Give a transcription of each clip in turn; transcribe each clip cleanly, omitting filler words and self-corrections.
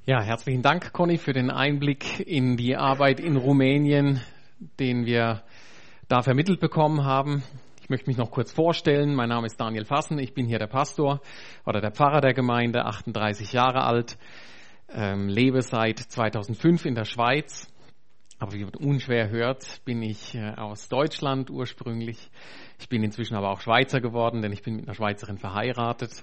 Ja, herzlichen Dank, Conny, für den Einblick in die Arbeit in Rumänien, den wir da vermittelt bekommen haben. Ich möchte mich noch kurz vorstellen. Mein Name ist Daniel Fassen. Ich bin hier der Pastor oder der Pfarrer der Gemeinde, 38 Jahre alt, lebe seit 2005 in der Schweiz. Aber wie man unschwer hört, bin ich aus Deutschland ursprünglich. Ich bin inzwischen aber auch Schweizer geworden, denn ich bin mit einer Schweizerin verheiratet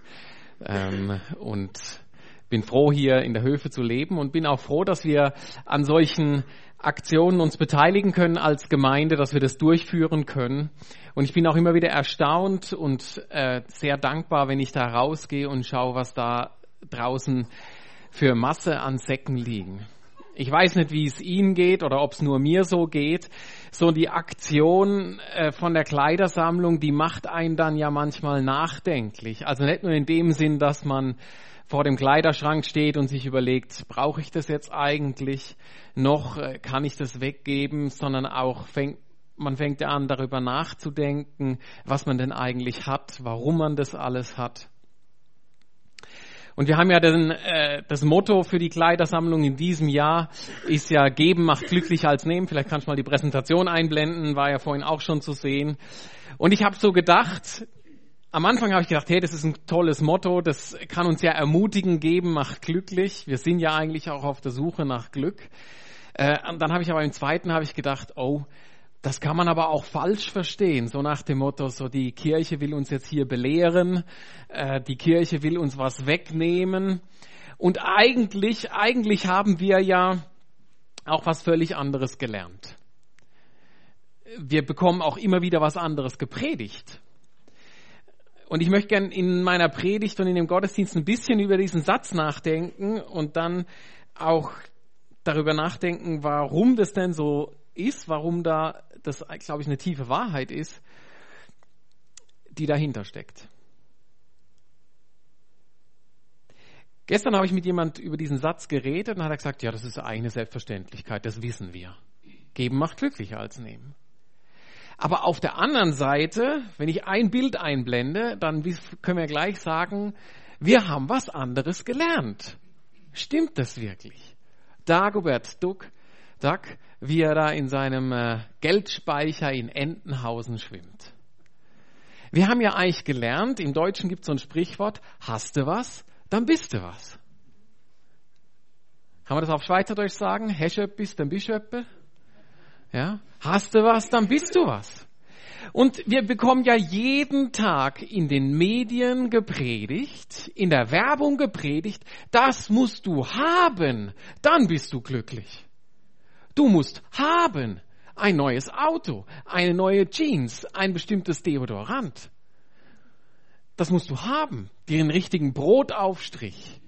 und bin froh, hier in der Höfe zu leben und bin auch froh, dass wir an solchen Aktionen uns beteiligen können als Gemeinde, dass wir das durchführen können. Und ich bin auch immer wieder erstaunt und sehr dankbar, wenn ich da rausgehe und schaue, was da draußen für Masse an Säcken liegen. Ich weiß nicht, wie es Ihnen geht oder ob es nur mir so geht. So die Aktion von der Kleidersammlung, die macht einen dann ja manchmal nachdenklich. Also nicht nur in dem Sinn, dass man vor dem Kleiderschrank steht und sich überlegt, brauche ich das jetzt eigentlich noch, kann ich das weggeben, sondern auch man fängt ja an, darüber nachzudenken, was man denn eigentlich hat, warum man das alles hat. Und wir haben ja das Motto für die Kleidersammlung in diesem Jahr ist ja Geben macht glücklicher als Nehmen. Vielleicht kannst du mal die Präsentation einblenden, war ja vorhin auch schon zu sehen. Und ich habe so gedacht, am Anfang habe ich gedacht, hey, das ist ein tolles Motto, das kann uns ja ermutigen, Geben macht glücklich. Wir sind ja eigentlich auch auf der Suche nach Glück. Und dann habe ich aber im zweiten gedacht, oh, das kann man aber auch falsch verstehen, so nach dem Motto, so die Kirche will uns jetzt hier belehren, die Kirche will uns was wegnehmen. Und eigentlich haben wir ja auch was völlig anderes gelernt. Wir bekommen auch immer wieder was anderes gepredigt. Und ich möchte gerne in meiner Predigt und in dem Gottesdienst ein bisschen über diesen Satz nachdenken und dann auch darüber nachdenken, warum das denn so ist, warum da das, glaube ich, eine tiefe Wahrheit ist, die dahinter steckt. Gestern habe ich mit jemand über diesen Satz geredet und hat er gesagt, ja, das ist eine Selbstverständlichkeit, das wissen wir. Geben macht glücklicher als nehmen. Aber auf der anderen Seite, wenn ich ein Bild einblende, dann können wir gleich sagen, wir haben was anderes gelernt. Stimmt das wirklich? Dagobert Duck, wie er da in seinem Geldspeicher in Entenhausen schwimmt. Wir haben ja eigentlich gelernt, im Deutschen gibt es so ein Sprichwort, hast du was, dann bist du was. Kann man das auf Schweizerdeutsch sagen? Hast du etwas, dann bist du etwas? Ja? Hast du was, dann bist du was. Und wir bekommen ja jeden Tag in den Medien gepredigt, in der Werbung gepredigt, das musst du haben, dann bist du glücklich. Du musst haben ein neues Auto, eine neue Jeans, ein bestimmtes Deodorant. Das musst du haben, den richtigen Brotaufstrich.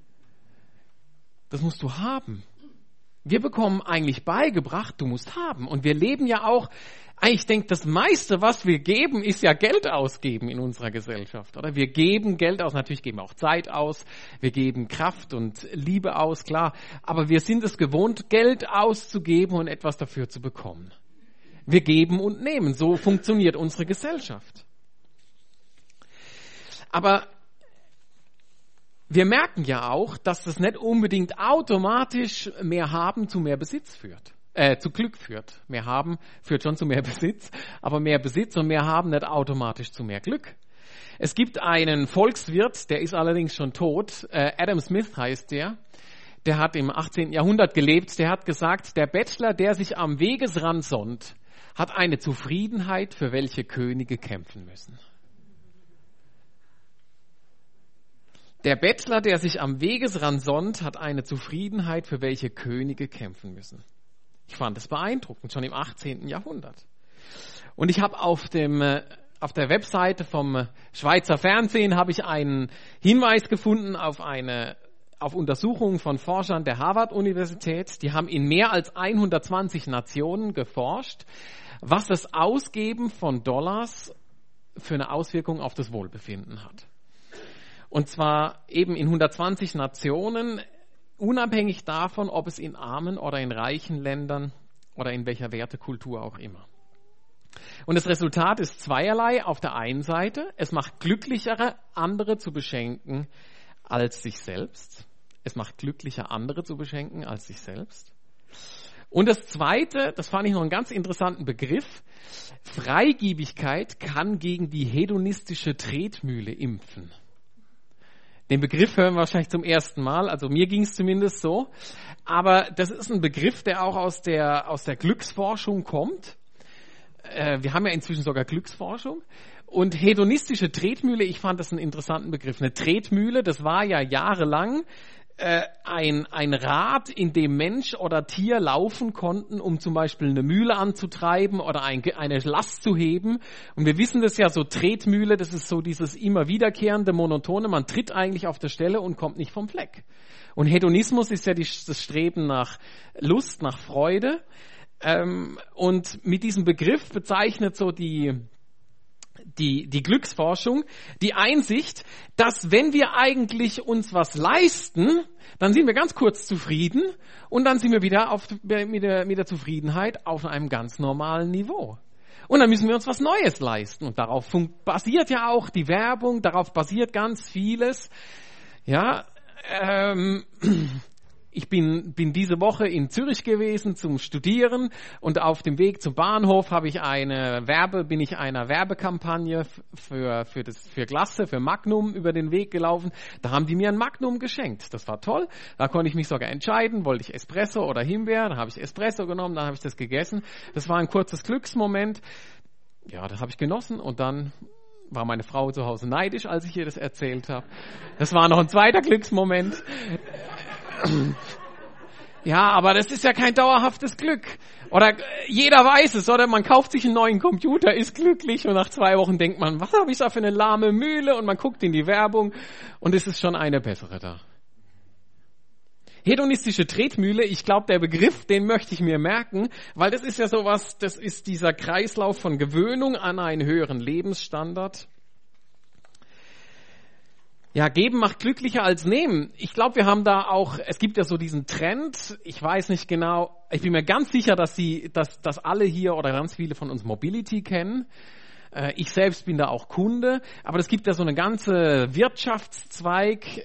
Das musst du haben. Wir bekommen eigentlich beigebracht, du musst haben. Und wir leben ja auch, ich denke, das meiste, was wir geben, ist ja Geld ausgeben in unserer Gesellschaft. Oder? Wir geben Geld aus, natürlich geben wir auch Zeit aus, wir geben Kraft und Liebe aus, klar. Aber wir sind es gewohnt, Geld auszugeben und etwas dafür zu bekommen. Wir geben und nehmen, so funktioniert unsere Gesellschaft. Aber wir merken ja auch, dass das nicht unbedingt automatisch mehr Haben zu mehr Besitz führt, zu Glück führt. Mehr Haben führt schon zu mehr Besitz, aber mehr Besitz und mehr Haben nicht automatisch zu mehr Glück. Es gibt einen Volkswirt, der ist allerdings schon tot, Adam Smith heißt der hat im 18. Jahrhundert gelebt, der hat gesagt, der Bettler, der sich am Wegesrand sonnt, hat eine Zufriedenheit, für welche Könige kämpfen müssen. Der Bettler, der sich am Wegesrand sonnt, hat eine Zufriedenheit, für welche Könige kämpfen müssen. Ich fand das beeindruckend, schon im 18. Jahrhundert. Und ich habe auf der Webseite vom Schweizer Fernsehen habe ich einen Hinweis gefunden auf Untersuchungen von Forschern der Harvard-Universität. Die haben in mehr als 120 Nationen geforscht, was das Ausgeben von Dollars für eine Auswirkung auf das Wohlbefinden hat. Und zwar eben in 120 Nationen, unabhängig davon, ob es in armen oder in reichen Ländern oder in welcher Wertekultur auch immer. Und das Resultat ist zweierlei. Auf der einen Seite, es macht glücklicher, andere zu beschenken als sich selbst. es macht glücklicher, andere zu beschenken als sich selbst. Und das Zweite, das fand ich noch einen ganz interessanten Begriff, Freigebigkeit kann gegen die hedonistische Tretmühle impfen. Den Begriff hören wir wahrscheinlich zum ersten Mal, also mir ging es zumindest so. Aber das ist ein Begriff, der auch aus der Glücksforschung kommt. Wir haben ja inzwischen sogar Glücksforschung. Und hedonistische Tretmühle, ich fand das einen interessanten Begriff. Eine Tretmühle, das war ja jahrelang ein Rad, in dem Mensch oder Tier laufen konnten, um zum Beispiel eine Mühle anzutreiben oder eine Last zu heben. Und wir wissen das ja, so Tretmühle, das ist so dieses immer wiederkehrende, monotone, man tritt eigentlich auf der Stelle und kommt nicht vom Fleck. Und Hedonismus ist ja das Streben nach Lust, nach Freude. Und mit diesem Begriff bezeichnet so die Glücksforschung, die Einsicht, dass wenn wir eigentlich uns was leisten, dann sind wir ganz kurz zufrieden und dann sind wir wieder mit der Zufriedenheit auf einem ganz normalen Niveau. Und dann müssen wir uns was Neues leisten und darauf basiert ja auch die Werbung, darauf basiert ganz vieles. Ja, ich bin diese Woche in Zürich gewesen zum Studieren und auf dem Weg zum Bahnhof bin ich einer Werbekampagne für Glasse, für Magnum über den Weg gelaufen. Da haben die mir ein Magnum geschenkt. Das war toll. Da konnte ich mich sogar entscheiden, wollte ich Espresso oder Himbeer. Dann habe ich Espresso genommen, dann habe ich das gegessen. Das war ein kurzes Glücksmoment. Ja, das habe ich genossen und dann war meine Frau zu Hause neidisch, als ich ihr das erzählt habe. Das war noch ein zweiter Glücksmoment. Ja, aber das ist ja kein dauerhaftes Glück. Oder jeder weiß es, oder? Man kauft sich einen neuen Computer, ist glücklich und nach 2 Wochen denkt man, was habe ich da für eine lahme Mühle? Und man guckt in die Werbung und es ist schon eine bessere da. Hedonistische Tretmühle, ich glaube, der Begriff, den möchte ich mir merken, weil das ist ja sowas, das ist dieser Kreislauf von Gewöhnung an einen höheren Lebensstandard. Ja, geben macht glücklicher als nehmen. Ich glaube, wir haben da auch, es gibt ja so diesen Trend, ich weiß nicht genau, ich bin mir ganz sicher, dass alle hier oder ganz viele von uns Mobility kennen. Ich selbst bin da auch Kunde, aber es gibt ja so einen ganzen Wirtschaftszweig,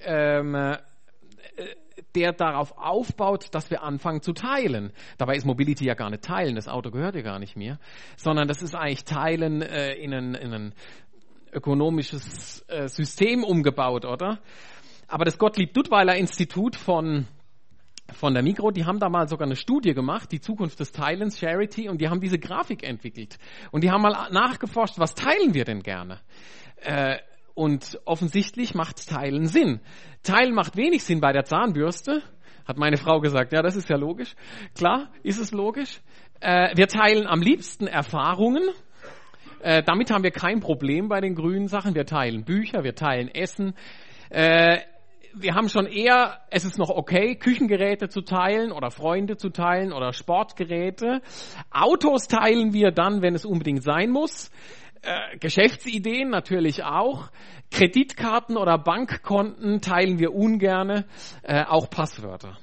der darauf aufbaut, dass wir anfangen zu teilen. Dabei ist Mobility ja gar nicht teilen, das Auto gehört ja gar nicht mir, sondern das ist eigentlich teilen in ein ökonomisches System umgebaut, oder? Aber das Gottlieb-Duttweiler-Institut von der Migros, die haben da mal sogar eine Studie gemacht, die Zukunft des Teilens, Charity, und die haben diese Grafik entwickelt. Und die haben mal nachgeforscht, was teilen wir denn gerne? Und offensichtlich macht Teilen Sinn. Teilen macht wenig Sinn bei der Zahnbürste, hat meine Frau gesagt. Ja, das ist ja logisch. Klar, ist es logisch. Wir teilen am liebsten Erfahrungen. Damit haben wir kein Problem bei den grünen Sachen. Wir teilen Bücher, wir teilen Essen. Wir haben schon eher, es ist noch okay, Küchengeräte zu teilen oder Freunde zu teilen oder Sportgeräte. Autos teilen wir dann, wenn es unbedingt sein muss. Geschäftsideen natürlich auch. Kreditkarten oder Bankkonten teilen wir ungerne, auch Passwörter.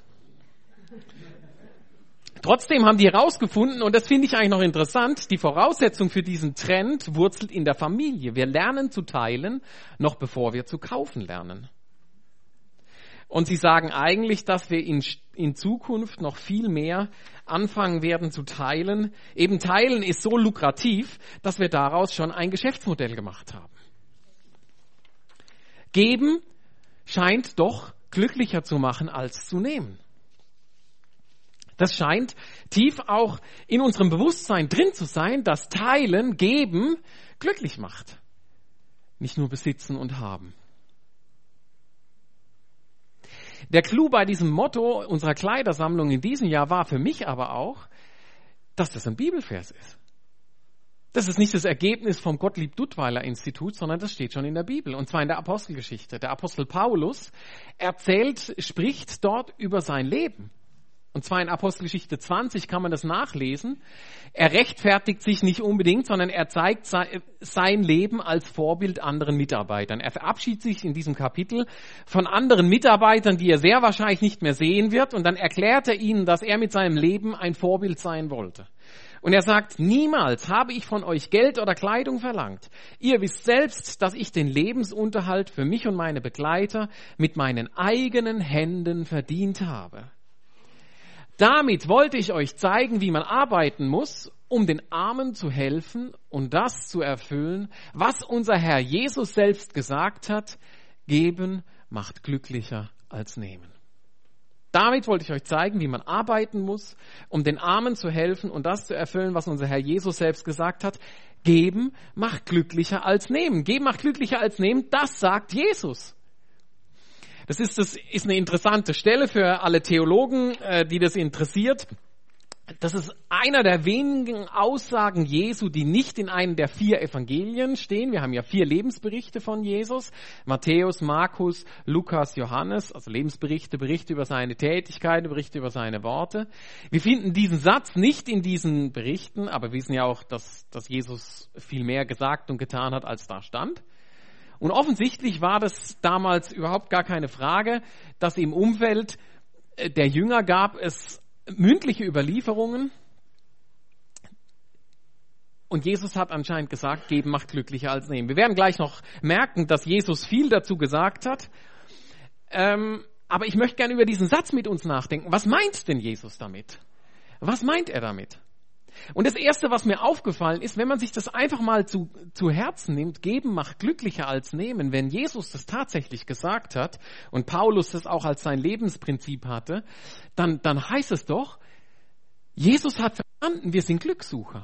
Trotzdem haben die herausgefunden, und das finde ich eigentlich noch interessant, die Voraussetzung für diesen Trend wurzelt in der Familie. Wir lernen zu teilen, noch bevor wir zu kaufen lernen. Und sie sagen eigentlich, dass wir in Zukunft noch viel mehr anfangen werden zu teilen. Eben teilen ist so lukrativ, dass wir daraus schon ein Geschäftsmodell gemacht haben. Geben scheint doch glücklicher zu machen als zu nehmen. Das scheint tief auch in unserem Bewusstsein drin zu sein, dass Teilen, Geben glücklich macht. Nicht nur besitzen und haben. Der Clou bei diesem Motto unserer Kleidersammlung in diesem Jahr war für mich aber auch, dass das ein Bibelvers ist. Das ist nicht das Ergebnis vom Gottlieb-Duttweiler-Institut, sondern das steht schon in der Bibel, und zwar in der Apostelgeschichte. Der Apostel Paulus spricht dort über sein Leben. Und zwar in Apostelgeschichte 20 kann man das nachlesen. Er rechtfertigt sich nicht unbedingt, sondern er zeigt sein Leben als Vorbild anderen Mitarbeitern. Er verabschiedet sich in diesem Kapitel von anderen Mitarbeitern, die er sehr wahrscheinlich nicht mehr sehen wird. Und dann erklärt er ihnen, dass er mit seinem Leben ein Vorbild sein wollte. Und er sagt, niemals habe ich von euch Geld oder Kleidung verlangt. Ihr wisst selbst, dass ich den Lebensunterhalt für mich und meine Begleiter mit meinen eigenen Händen verdient habe. Damit wollte ich euch zeigen, wie man arbeiten muss, um den Armen zu helfen und das zu erfüllen, was unser Herr Jesus selbst gesagt hat, geben macht glücklicher als nehmen. Damit wollte ich euch zeigen, wie man arbeiten muss, um den Armen zu helfen und das zu erfüllen, was unser Herr Jesus selbst gesagt hat, geben macht glücklicher als nehmen. Geben macht glücklicher als nehmen, das sagt Jesus. Das ist eine interessante Stelle für alle Theologen, die das interessiert. Das ist einer der wenigen Aussagen Jesu, die nicht in einem der 4 Evangelien stehen. Wir haben ja 4 Lebensberichte von Jesus. Matthäus, Markus, Lukas, Johannes. Also Lebensberichte, Berichte über seine Tätigkeiten, Berichte über seine Worte. Wir finden diesen Satz nicht in diesen Berichten, aber wir wissen ja auch, dass Jesus viel mehr gesagt und getan hat, als da stand. Und offensichtlich war das damals überhaupt gar keine Frage, dass im Umfeld der Jünger gab es mündliche Überlieferungen. Und Jesus hat anscheinend gesagt, geben macht glücklicher als nehmen. Wir werden gleich noch merken, dass Jesus viel dazu gesagt hat. Aber ich möchte gerne über diesen Satz mit uns nachdenken. Was meint denn Jesus damit? Was meint er damit? Und das Erste, was mir aufgefallen ist, wenn man sich das einfach mal zu Herzen nimmt, geben macht glücklicher als nehmen, wenn Jesus das tatsächlich gesagt hat und Paulus das auch als sein Lebensprinzip hatte, dann heißt es doch, Jesus hat verstanden, wir sind Glückssucher.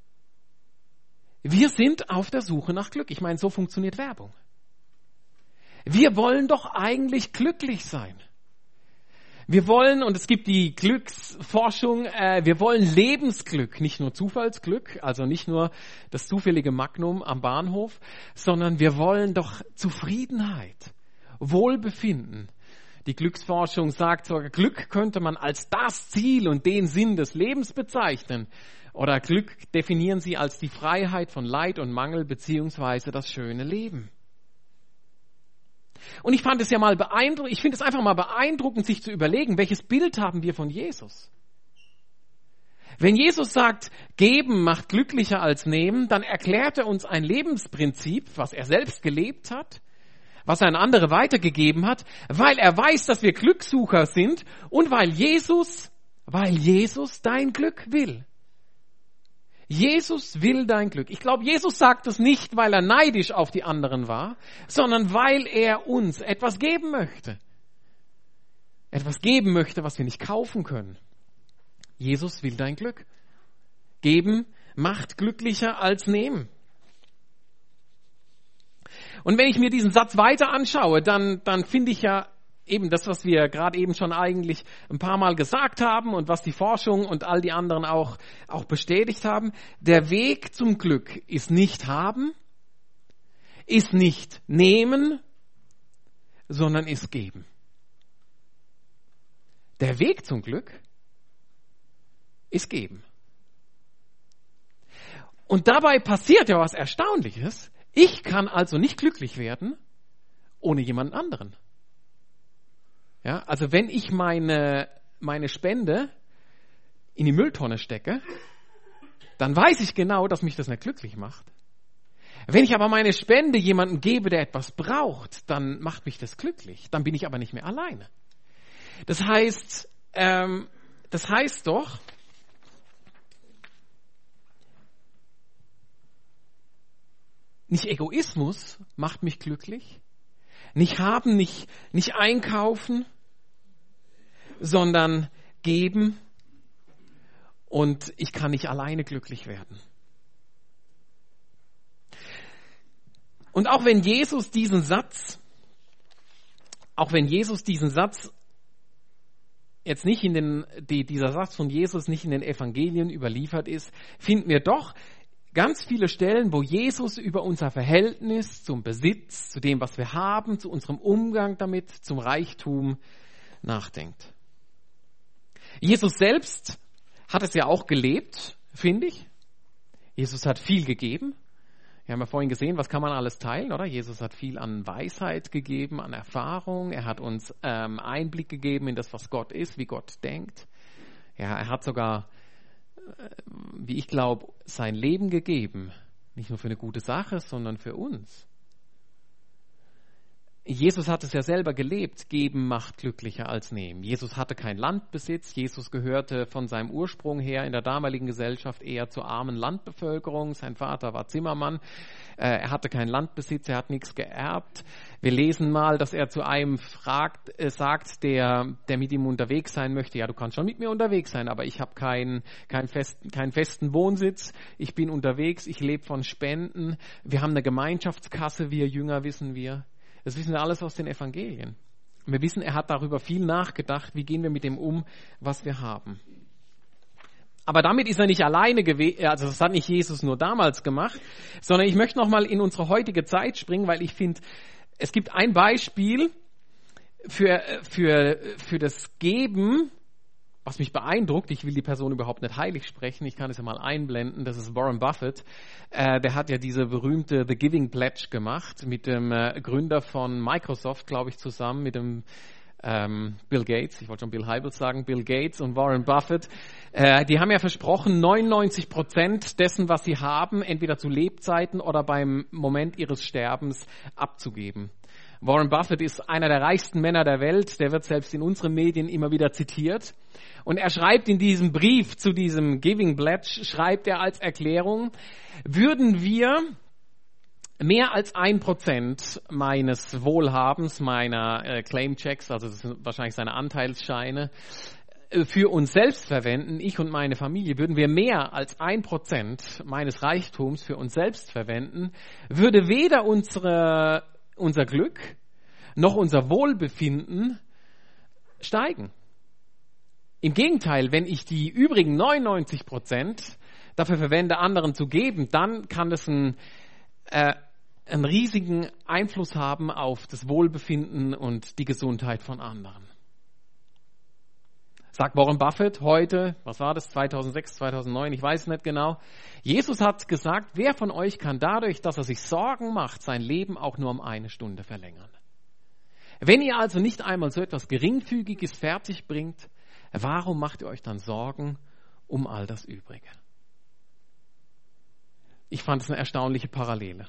Wir sind auf der Suche nach Glück. Ich meine, so funktioniert Werbung. Wir wollen doch eigentlich glücklich sein. Wir wollen, und es gibt die Glücksforschung, wir wollen Lebensglück, nicht nur Zufallsglück, also nicht nur das zufällige Magnum am Bahnhof, sondern wir wollen doch Zufriedenheit, Wohlbefinden. Die Glücksforschung sagt sogar, Glück könnte man als das Ziel und den Sinn des Lebens bezeichnen. Oder Glück definieren sie als die Freiheit von Leid und Mangel beziehungsweise das schöne Leben. Und ich fand es ja mal beeindruckend, ich finde es einfach mal beeindruckend, sich zu überlegen, welches Bild haben wir von Jesus? Wenn Jesus sagt, geben macht glücklicher als nehmen, dann erklärt er uns ein Lebensprinzip, was er selbst gelebt hat, was er an andere weitergegeben hat, weil er weiß, dass wir Glückssucher sind und weil Jesus dein Glück will. Jesus will dein Glück. Ich glaube, Jesus sagt es nicht, weil er neidisch auf die anderen war, sondern weil er uns etwas geben möchte. Etwas geben möchte, was wir nicht kaufen können. Jesus will dein Glück. Geben macht glücklicher als nehmen. Und wenn ich mir diesen Satz weiter anschaue, dann finde ich ja eben das, was wir gerade eben schon eigentlich ein paar Mal gesagt haben und was die Forschung und all die anderen auch bestätigt haben. Der Weg zum Glück ist nicht haben, ist nicht nehmen, sondern ist geben. Der Weg zum Glück ist geben. Und dabei passiert ja was Erstaunliches. Ich kann also nicht glücklich werden ohne jemand anderen. Ja, also wenn ich meine Spende in die Mülltonne stecke, dann weiß ich genau, dass mich das nicht glücklich macht. Wenn ich aber meine Spende jemandem gebe, der etwas braucht, dann macht mich das glücklich. Dann bin ich aber nicht mehr alleine. Das heißt doch, nicht Egoismus macht mich glücklich, nicht haben, nicht einkaufen, sondern geben, und ich kann nicht alleine glücklich werden. Und auch wenn Jesus diesen Satz jetzt nicht dieser Satz von Jesus nicht in den Evangelien überliefert ist, finden wir doch ganz viele Stellen, wo Jesus über unser Verhältnis zum Besitz, zu dem, was wir haben, zu unserem Umgang damit, zum Reichtum nachdenkt. Jesus selbst hat es ja auch gelebt, finde ich. Jesus hat viel gegeben. Wir haben ja vorhin gesehen, was kann man alles teilen, oder? Jesus hat viel an Weisheit gegeben, an Erfahrung. Er hat uns Einblick gegeben in das, was Gott ist, wie Gott denkt. Ja, er hat sogar, wie ich glaube, sein Leben gegeben. Nicht nur für eine gute Sache, sondern für uns. Jesus hat es ja selber gelebt, geben macht glücklicher als nehmen. Jesus hatte keinen Landbesitz, Jesus gehörte von seinem Ursprung her in der damaligen Gesellschaft eher zur armen Landbevölkerung. Sein Vater war Zimmermann, er hatte keinen Landbesitz, er hat nichts geerbt. Wir lesen mal, dass er zu einem sagt, der mit ihm unterwegs sein möchte, ja, du kannst schon mit mir unterwegs sein, aber ich habe keinen festen Wohnsitz, ich bin unterwegs, ich lebe von Spenden, wir haben eine Gemeinschaftskasse, wir Jünger, wissen wir. Das wissen wir alles aus den Evangelien. Und wir wissen, er hat darüber viel nachgedacht, wie gehen wir mit dem um, was wir haben. Aber damit ist er nicht alleine gewesen, also das hat nicht Jesus nur damals gemacht, sondern ich möchte nochmal in unsere heutige Zeit springen, weil ich finde, es gibt ein Beispiel für das Geben, was mich beeindruckt. Ich will die Person überhaupt nicht heilig sprechen, ich kann es ja mal einblenden, das ist Warren Buffett. Der hat ja diese berühmte The Giving Pledge gemacht mit dem Gründer von Microsoft, glaube ich, zusammen mit dem Bill Gates, ich wollte schon Bill Hybels sagen, Bill Gates und Warren Buffett. Die haben ja versprochen, 99% dessen, was sie haben, entweder zu Lebzeiten oder beim Moment ihres Sterbens abzugeben. Warren Buffett ist einer der reichsten Männer der Welt, der wird selbst in unseren Medien immer wieder zitiert. Und er schreibt in diesem Brief zu diesem Giving Pledge, schreibt er als Erklärung, würden wir mehr als 1% meines Wohlhabens, meiner Claim-Checks, also das sind wahrscheinlich seine Anteilsscheine, für uns selbst verwenden, ich und meine Familie, würden wir mehr als 1% meines Reichtums für uns selbst verwenden, würde weder unser Glück noch unser Wohlbefinden steigen. Im Gegenteil, wenn ich die übrigen 99% dafür verwende, anderen zu geben, dann kann das einen riesigen Einfluss haben auf das Wohlbefinden und die Gesundheit von anderen. Sagt Warren Buffett heute, was war das, 2006, 2009, ich weiß nicht genau. Jesus hat gesagt, wer von euch kann dadurch, dass er sich Sorgen macht, sein Leben auch nur um 1 Stunde verlängern? Wenn ihr also nicht einmal so etwas Geringfügiges fertig bringt, warum macht ihr euch dann Sorgen um all das Übrige? Ich fand es eine erstaunliche Parallele.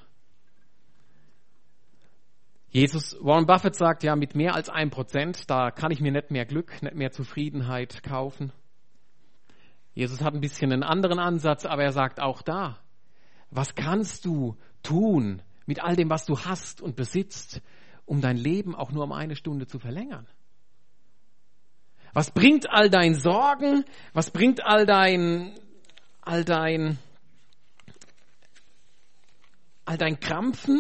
Warren Buffett sagt, ja, mit mehr als 1%, da kann ich mir nicht mehr Glück, nicht mehr Zufriedenheit kaufen. Jesus hat ein bisschen einen anderen Ansatz, aber er sagt auch da, was kannst du tun mit all dem, was du hast und besitzt, um dein Leben auch nur um 1 Stunde zu verlängern? Was bringt all dein Sorgen? Was bringt all dein Krampfen?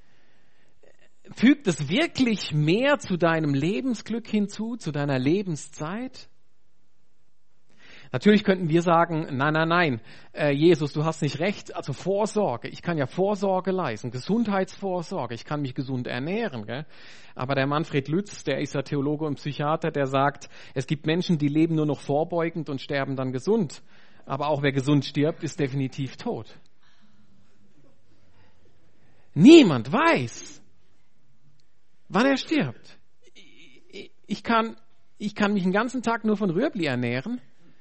Fügt es wirklich mehr zu deinem Lebensglück hinzu, zu deiner Lebenszeit? Natürlich könnten wir sagen, nein, Jesus, du hast nicht recht, also Vorsorge, ich kann ja Vorsorge leisten, Gesundheitsvorsorge, ich kann mich gesund ernähren. Gell? Aber der Manfred Lütz, der ist ja Theologe und Psychiater, der sagt, es gibt Menschen, die leben nur noch vorbeugend und sterben dann gesund. Aber auch wer gesund stirbt, ist definitiv tot. Niemand weiß, wann er stirbt. Ich kann mich den ganzen Tag nur von Rüebli ernähren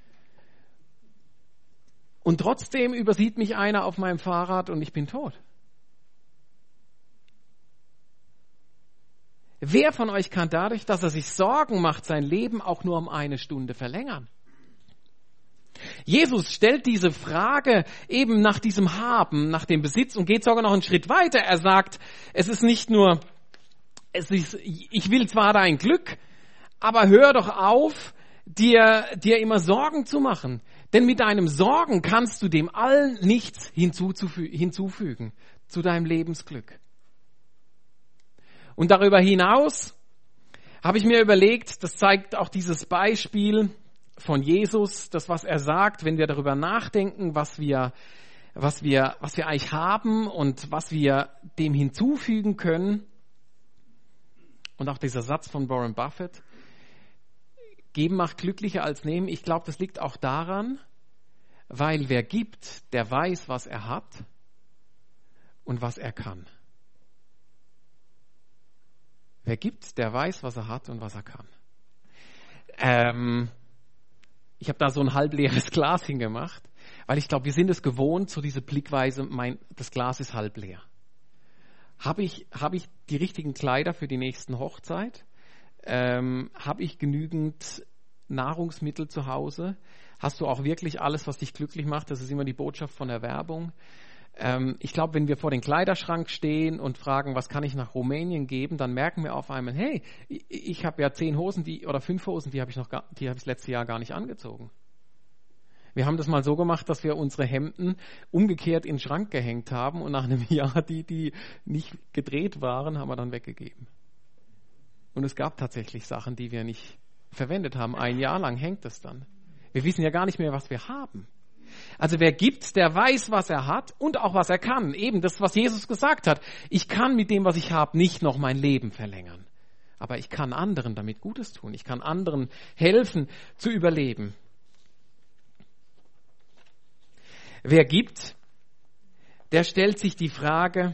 und trotzdem übersieht mich einer auf meinem Fahrrad und ich bin tot. Wer von euch kann dadurch, dass er sich Sorgen macht, sein Leben auch nur um 1 Stunde verlängern? Jesus stellt diese Frage eben nach diesem Haben, nach dem Besitz und geht sogar noch einen Schritt weiter. Er sagt, es ist nicht nur, ich will zwar dein Glück, aber hör doch auf, dir immer Sorgen zu machen. Denn mit deinem Sorgen kannst du dem allen nichts hinzufügen zu deinem Lebensglück. Und darüber hinaus habe ich mir überlegt, das zeigt auch dieses Beispiel von Jesus, das, was er sagt, wenn wir darüber nachdenken, was wir eigentlich haben und was wir dem hinzufügen können. Und auch dieser Satz von Warren Buffett. Geben macht glücklicher als nehmen. Ich glaube, das liegt auch daran, weil wer gibt, der weiß, was er hat und was er kann. Wer gibt, der weiß, was er hat und was er kann. Ich habe da so ein halbleeres Glas hingemacht, weil ich glaube, wir sind es gewohnt, so diese Blickweise, das Glas ist halb leer. Habe ich die richtigen Kleider für die nächsten Hochzeit? Habe ich genügend Nahrungsmittel zu Hause? Hast du auch wirklich alles, was dich glücklich macht? Das ist immer die Botschaft von der Werbung. Ich glaube, wenn wir vor den Kleiderschrank stehen und fragen, was kann ich nach Rumänien geben, dann merken wir auf einmal, hey, ich habe ja 10 Hosen oder 5 Hosen, die habe ich das letzte Jahr gar nicht angezogen. Wir haben das mal so gemacht, dass wir unsere Hemden umgekehrt in den Schrank gehängt haben und nach einem Jahr die nicht gedreht waren, haben wir dann weggegeben. Und es gab tatsächlich Sachen, die wir nicht verwendet haben. 1 Jahr lang hängt es dann. Wir wissen ja gar nicht mehr, was wir haben. Also wer gibt, der weiß, was er hat und auch was er kann. Eben das, was Jesus gesagt hat. Ich kann mit dem, was ich habe, nicht noch mein Leben verlängern. Aber ich kann anderen damit Gutes tun. Ich kann anderen helfen zu überleben. Wer gibt, der stellt sich die Frage,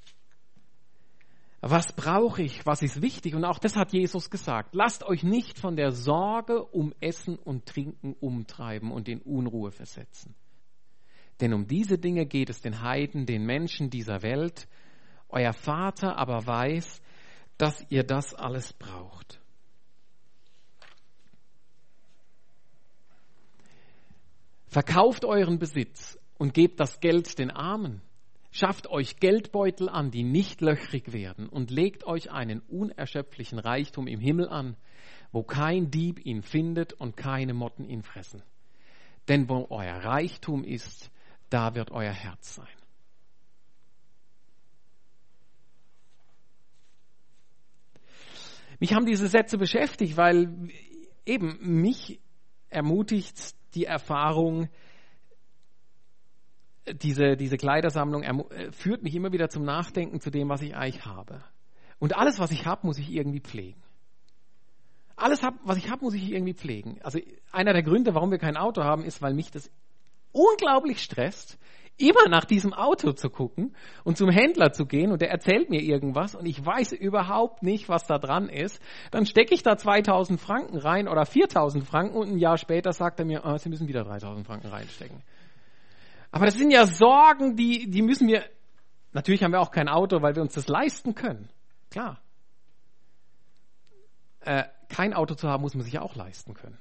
was brauche ich, was ist wichtig? Und auch das hat Jesus gesagt. Lasst euch nicht von der Sorge um Essen und Trinken umtreiben und in Unruhe versetzen. Denn um diese Dinge geht es den Heiden, den Menschen dieser Welt. Euer Vater aber weiß, dass ihr das alles braucht. Verkauft euren Besitz und gebt das Geld den Armen. Schafft euch Geldbeutel an, die nicht löchrig werden, und legt euch einen unerschöpflichen Reichtum im Himmel an, wo kein Dieb ihn findet und keine Motten ihn fressen. Denn wo euer Reichtum ist, da wird euer Herz sein. Mich haben diese Sätze beschäftigt, weil eben mich ermutigt die Erfahrung, diese Kleidersammlung führt mich immer wieder zum Nachdenken zu dem, was ich eigentlich habe. Und alles, was ich habe, muss ich irgendwie pflegen. Alles, was ich habe, muss ich irgendwie pflegen. Also einer der Gründe, warum wir kein Auto haben, ist, weil mich das unglaublich stresst, immer nach diesem Auto zu gucken und zum Händler zu gehen und der erzählt mir irgendwas und ich weiß überhaupt nicht, was da dran ist. Dann stecke ich da 2.000 Franken rein oder 4.000 Franken und ein Jahr später sagt er mir, Sie müssen wieder 3.000 Franken reinstecken. Aber das sind ja Sorgen, die müssen wir, natürlich haben wir auch kein Auto, weil wir uns das leisten können. Klar. Kein Auto zu haben, muss man sich ja auch leisten können.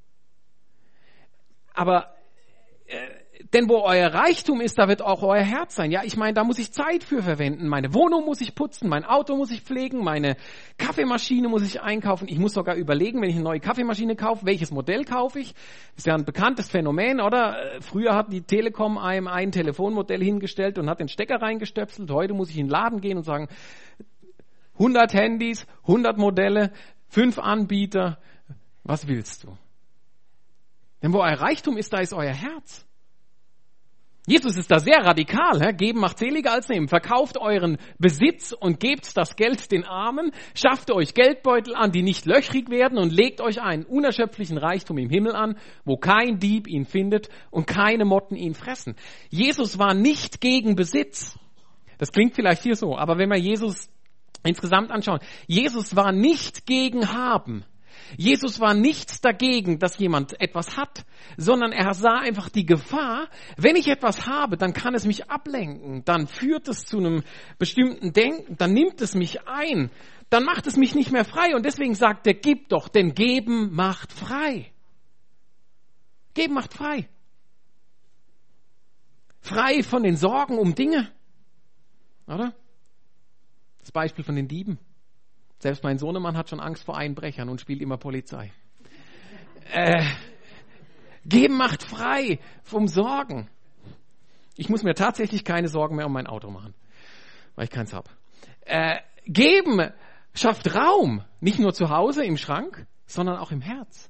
Aber, denn wo euer Reichtum ist, da wird auch euer Herz sein. Ja, ich meine, da muss ich Zeit für verwenden. Meine Wohnung muss ich putzen, mein Auto muss ich pflegen, meine Kaffeemaschine muss ich einkaufen. Ich muss sogar überlegen, wenn ich eine neue Kaffeemaschine kaufe, welches Modell kaufe ich. Das ist ja ein bekanntes Phänomen, oder? Früher hat die Telekom einem ein Telefonmodell hingestellt und hat den Stecker reingestöpselt. Heute muss ich in den Laden gehen und sagen, 100 Handys, 100 Modelle, 5 Anbieter. Was willst du? Denn wo euer Reichtum ist, da ist euer Herz. Jesus ist da sehr radikal. Geben macht seliger als nehmen. Verkauft euren Besitz und gebt das Geld den Armen. Schafft euch Geldbeutel an, die nicht löchrig werden, und legt euch einen unerschöpflichen Reichtum im Himmel an, wo kein Dieb ihn findet und keine Motten ihn fressen. Jesus war nicht gegen Besitz. Das klingt vielleicht hier so, aber wenn wir Jesus insgesamt anschauen, Jesus war nicht gegen Haben. Jesus war nichts dagegen, dass jemand etwas hat, sondern er sah einfach die Gefahr, wenn ich etwas habe, dann kann es mich ablenken, dann führt es zu einem bestimmten Denken, dann nimmt es mich ein, dann macht es mich nicht mehr frei, und deswegen sagt er, gib doch, denn Geben macht frei. Geben macht frei. Frei von den Sorgen um Dinge, oder? Das Beispiel von den Dieben. Selbst mein Sohnemann hat schon Angst vor Einbrechern und spielt immer Polizei. Geben macht frei vom Sorgen. Ich muss mir tatsächlich keine Sorgen mehr um mein Auto machen, weil ich keins habe. Geben schafft Raum, nicht nur zu Hause im Schrank, sondern auch im Herz.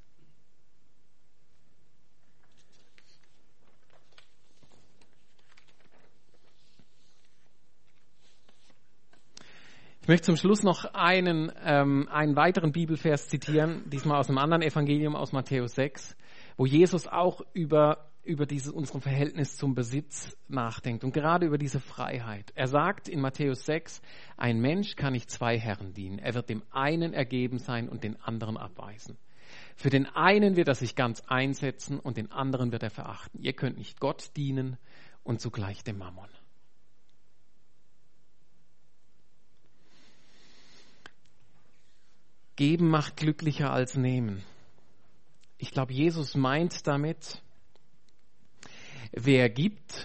Ich möchte zum Schluss noch einen weiteren Bibelvers zitieren, diesmal aus einem anderen Evangelium, aus Matthäus 6, wo Jesus auch über unserem Verhältnis zum Besitz nachdenkt und gerade über diese Freiheit. Er sagt in Matthäus 6, ein Mensch kann nicht zwei Herren dienen. Er wird dem einen ergeben sein und den anderen abweisen. Für den einen wird er sich ganz einsetzen und den anderen wird er verachten. Ihr könnt nicht Gott dienen und zugleich dem Mammon. Geben macht glücklicher als nehmen. Ich glaube, Jesus meint damit, wer gibt,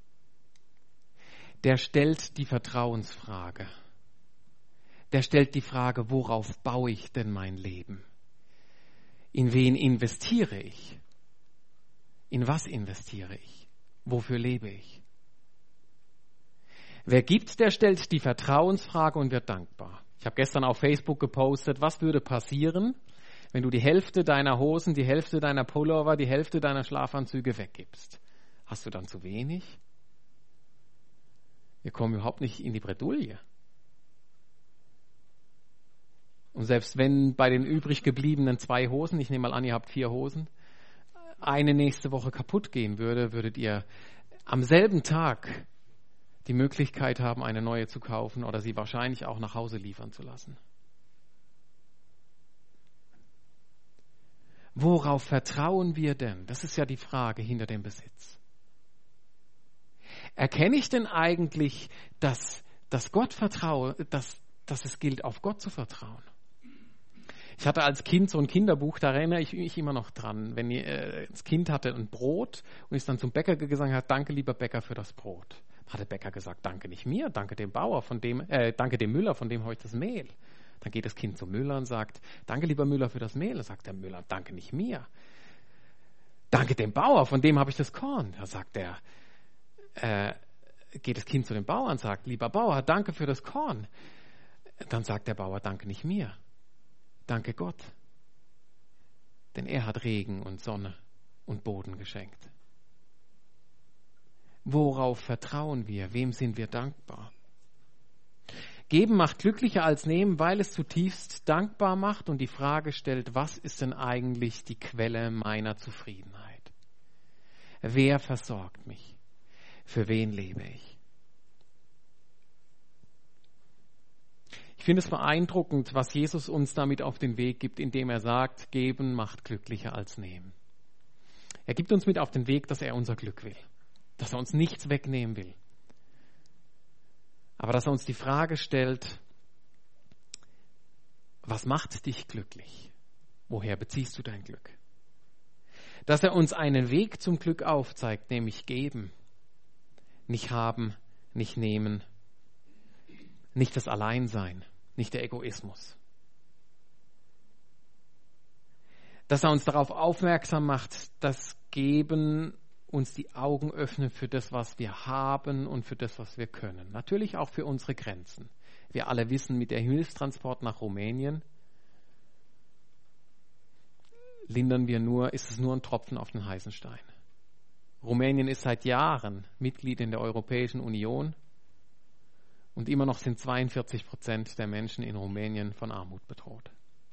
der stellt die Vertrauensfrage. Der stellt die Frage, worauf baue ich denn mein Leben? In wen investiere ich? In was investiere ich? Wofür lebe ich? Wer gibt, der stellt die Vertrauensfrage und wird dankbar. Ich habe gestern auf Facebook gepostet, was würde passieren, wenn du die Hälfte deiner Hosen, die Hälfte deiner Pullover, die Hälfte deiner Schlafanzüge weggibst? Hast du dann zu wenig? Wir kommen überhaupt nicht in die Bredouille. Und selbst wenn bei den übrig gebliebenen 2 Hosen, ich nehme mal an, ihr habt 4 Hosen, eine nächste Woche kaputt gehen würde, würdet ihr am selben Tag die Möglichkeit haben, eine neue zu kaufen oder sie wahrscheinlich auch nach Hause liefern zu lassen. Worauf vertrauen wir denn? Das ist ja die Frage hinter dem Besitz. Erkenne ich denn eigentlich, dass Gott vertraue, dass es gilt, auf Gott zu vertrauen? Ich hatte als Kind so ein Kinderbuch, da erinnere ich mich immer noch dran. Wenn das Kind hatte ein Brot und ist dann zum Bäcker gegangen und hat, danke lieber Bäcker für das Brot. Hat der Bäcker gesagt, danke nicht mir, danke dem Bauer, danke dem Müller, von dem habe ich das Mehl. Dann geht das Kind zum Müller und sagt, danke lieber Müller für das Mehl. Dann sagt der Müller, danke nicht mir. Danke dem Bauer, von dem habe ich das Korn. Da sagt geht das Kind zu dem Bauer und sagt, lieber Bauer, danke für das Korn. Dann sagt der Bauer, danke nicht mir, danke Gott. Denn er hat Regen und Sonne und Boden geschenkt. Worauf vertrauen wir? Wem sind wir dankbar? Geben macht glücklicher als nehmen, weil es zutiefst dankbar macht und die Frage stellt, was ist denn eigentlich die Quelle meiner Zufriedenheit? Wer versorgt mich? Für wen lebe ich? Ich finde es beeindruckend, was Jesus uns damit auf den Weg gibt, indem er sagt, geben macht glücklicher als nehmen. Er gibt uns mit auf den Weg, dass er unser Glück will, dass er uns nichts wegnehmen will. Aber dass er uns die Frage stellt, was macht dich glücklich? Woher beziehst du dein Glück? Dass er uns einen Weg zum Glück aufzeigt, nämlich geben, nicht haben, nicht nehmen, nicht das Alleinsein, nicht der Egoismus. Dass er uns darauf aufmerksam macht, dass Geben uns die Augen öffnet für das, was wir haben und für das, was wir können. Natürlich auch für unsere Grenzen. Wir alle wissen, mit der Hilfstransport nach Rumänien ist es nur ein Tropfen auf den heißen Stein. Rumänien ist seit Jahren Mitglied in der Europäischen Union und immer noch sind 42% der Menschen in Rumänien von Armut bedroht.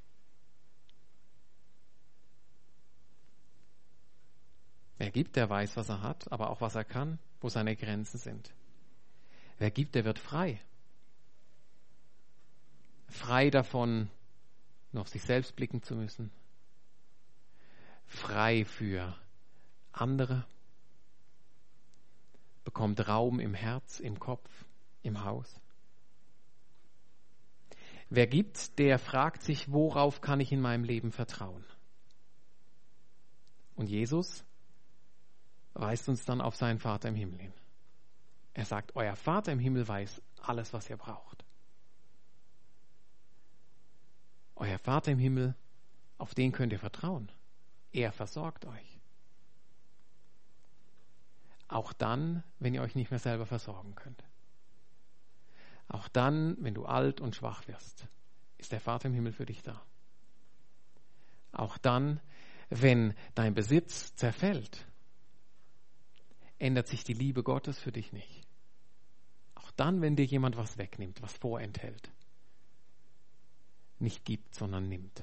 Wer gibt, der weiß, was er hat, aber auch was er kann, wo seine Grenzen sind. Wer gibt, der wird frei. Frei davon, nur auf sich selbst blicken zu müssen. Frei für andere. Bekommt Raum im Herz, im Kopf, im Haus. Wer gibt, der fragt sich, worauf kann ich in meinem Leben vertrauen? Und Jesus weist uns dann auf seinen Vater im Himmel hin. Er sagt, euer Vater im Himmel weiß alles, was ihr braucht. Euer Vater im Himmel, auf den könnt ihr vertrauen. Er versorgt euch. Auch dann, wenn ihr euch nicht mehr selber versorgen könnt. Auch dann, wenn du alt und schwach wirst, ist der Vater im Himmel für dich da. Auch dann, wenn dein Besitz zerfällt, ändert sich die Liebe Gottes für dich nicht. Auch dann, wenn dir jemand was wegnimmt, was vorenthält, nicht gibt, sondern nimmt.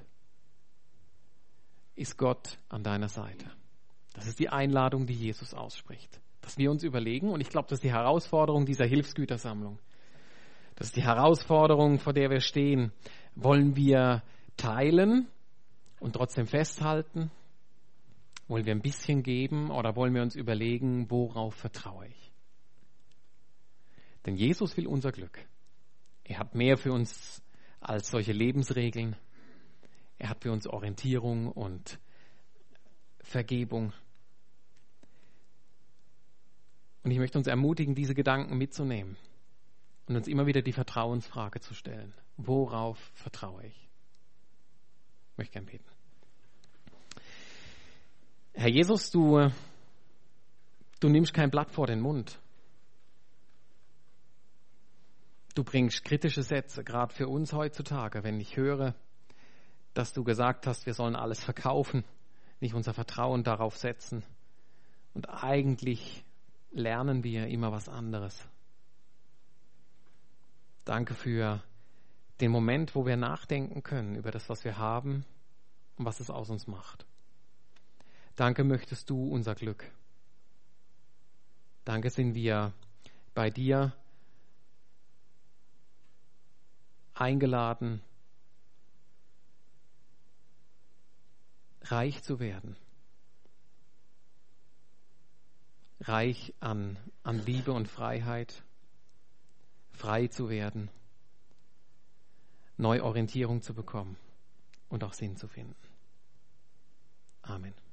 Ist Gott an deiner Seite? Das ist die Einladung, die Jesus ausspricht. Dass wir uns überlegen, und ich glaube, das ist die Herausforderung dieser Hilfsgütersammlung. Das ist die Herausforderung, vor der wir stehen. Wollen wir teilen und trotzdem festhalten? Wollen wir ein bisschen geben oder wollen wir uns überlegen, worauf vertraue ich? Denn Jesus will unser Glück. Er hat mehr für uns als solche Lebensregeln. Er hat für uns Orientierung und Vergebung. Und ich möchte uns ermutigen, diese Gedanken mitzunehmen und uns immer wieder die Vertrauensfrage zu stellen. Worauf vertraue ich? Ich möchte gerne beten. Herr Jesus, du nimmst kein Blatt vor den Mund. Du bringst kritische Sätze, gerade für uns heutzutage, wenn ich höre, dass du gesagt hast, wir sollen alles verkaufen, nicht unser Vertrauen darauf setzen. Und eigentlich lernen wir immer was anderes. Danke für den Moment, wo wir nachdenken können über das, was wir haben und was es aus uns macht. Danke möchtest du unser Glück. Danke sind wir bei dir eingeladen, reich zu werden. Reich an Liebe und Freiheit, frei zu werden, Neuorientierung zu bekommen und auch Sinn zu finden. Amen.